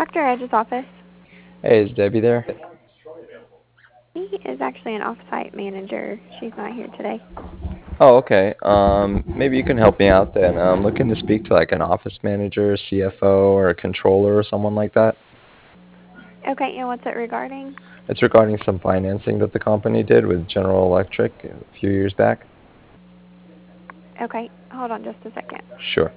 Dr. Edge's office. Hey, is Debbie there? He is actually an off-site manager. She's not here today. Oh, okay. Maybe you can help me out then. I'm looking to speak to like an office manager, CFO, or a controller or someone like that. Okay, and what's it regarding? It's regarding some financing that the company did with General Electric a few years back. Okay, hold on just a second. Sure.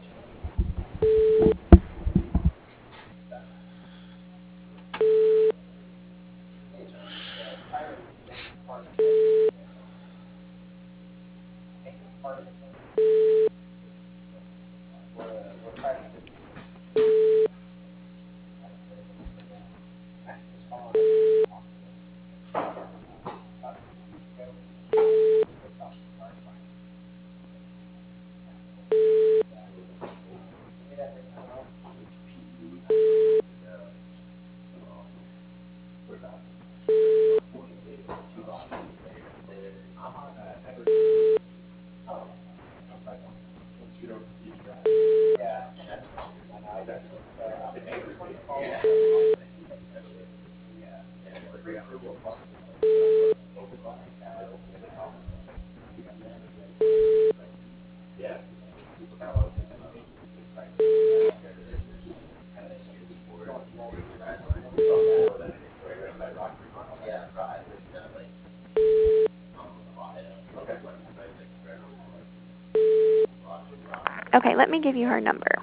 Okay, let me give you her number.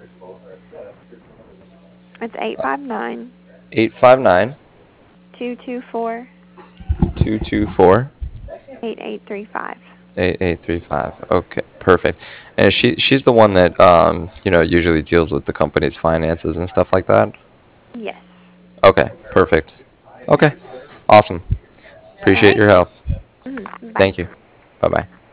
It's 859 859 224 224 8835. 8835. Okay, perfect. And she's the one that usually deals with the company's finances and stuff like that. Yes. Okay, perfect. Okay, awesome. All Appreciate right. your help. Bye. Thank you. Bye bye.